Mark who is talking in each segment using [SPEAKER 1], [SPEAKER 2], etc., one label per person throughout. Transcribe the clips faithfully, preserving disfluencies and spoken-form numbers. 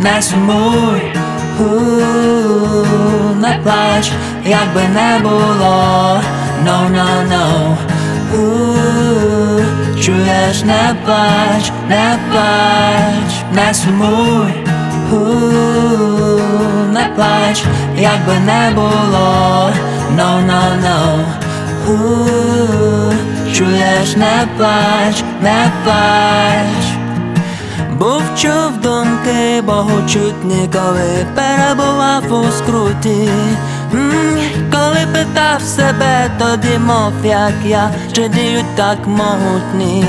[SPEAKER 1] не сумуй, у, не плач, як би не було, no, no, no, у, чуєш, не плач, не плач, не сумуй, у, не плач, як би не було, no, no, no, у, чуєш, не плач, не плач. Був чув думки богочутні, коли перебував у скруті. М-м, коли питав себе, тоді мов, як я, чи діють так могутні.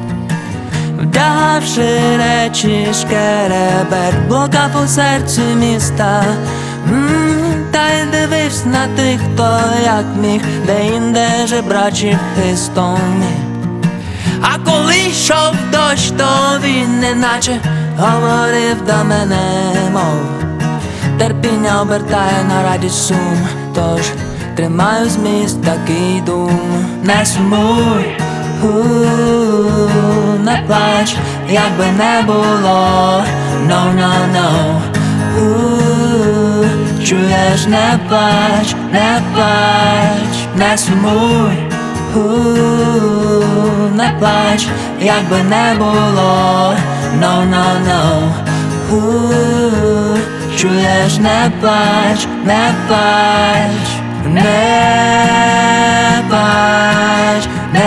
[SPEAKER 1] Вдягавши речі, шкереберть, блукав у серці міста. М-м, та й дивився на тих, хто як міг, де-інде жебрачив хистом. А коли йшов дощ, то він неначе говорив до мене, мов терпіння обертає на радість сум, тож тримаю зміст такий дум. Не сумуй, у, не плач, як би не було, no, no, no, у, чуєш, не плач, не плач, не сумуй, у, не плач, як би не було, no, no, no, у, чуєш, не плач, не плач, не плач,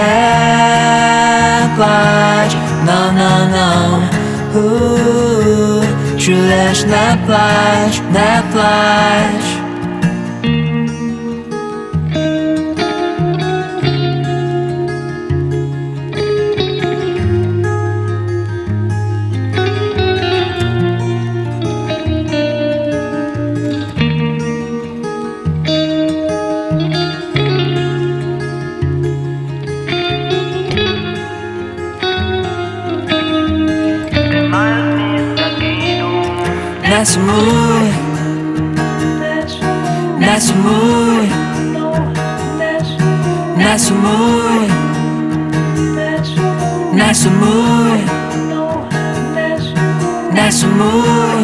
[SPEAKER 1] не плач, no, no, no, у, чуєш, не плач, не плач. Не сумуй, не сумуй, не сумуй, не сумуй, не сумуй.